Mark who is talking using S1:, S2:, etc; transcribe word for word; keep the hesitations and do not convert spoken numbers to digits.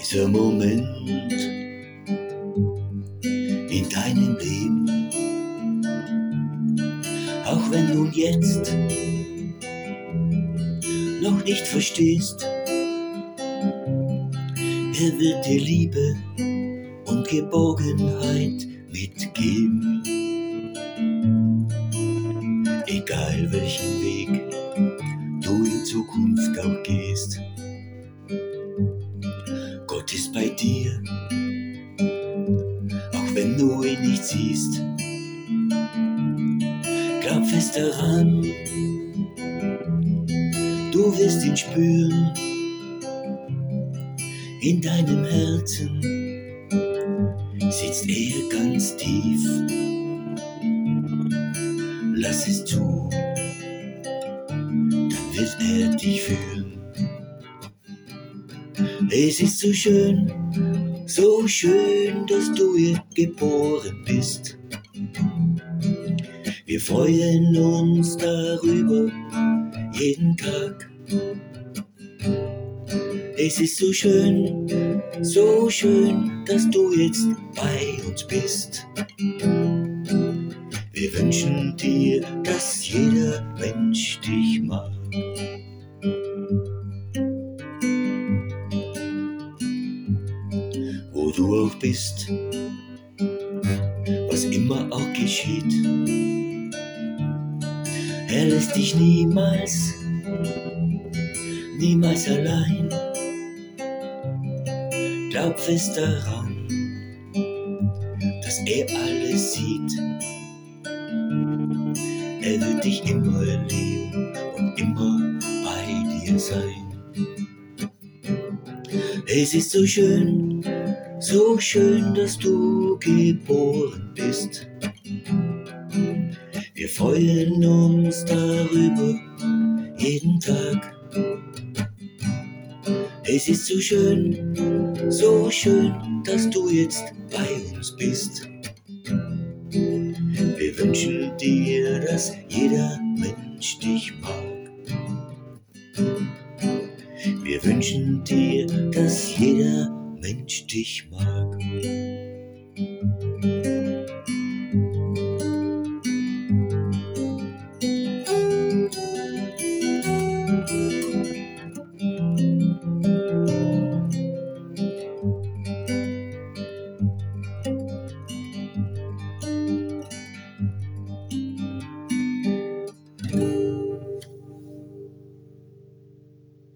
S1: Dieser Moment in deinem Leben, auch wenn du ihn jetzt noch nicht verstehst, er wird dir Liebe und Geborgenheit mitgeben. Egal welchen Weg du in Zukunft auch gehst, Gott ist bei dir, auch wenn du ihn nicht siehst. Glaub fest daran, du wirst ihn spüren. In deinem Herzen sitzt er ganz tief. Lass es zu, dann wird er dich führen. Es ist so schön, so schön, dass du hier geboren bist. Wir freuen uns darüber jeden Tag. Es ist so schön, so schön, dass du jetzt bei uns bist. Wir wünschen dir, dass jeder Mensch dich mag. Wo du auch bist, was immer auch geschieht, er lässt dich niemals, niemals allein. Glaub fest daran, dass er alles sieht. Er wird dich immer lieben und immer bei dir sein. Es ist so schön, so schön, dass du geboren bist. Wir freuen uns darüber jeden Tag. Es ist so schön, so schön, dass du jetzt bei uns bist. Wir wünschen dir, dass jeder Mensch dich mag. Wir wünschen dir, dass jeder Mensch dich mag.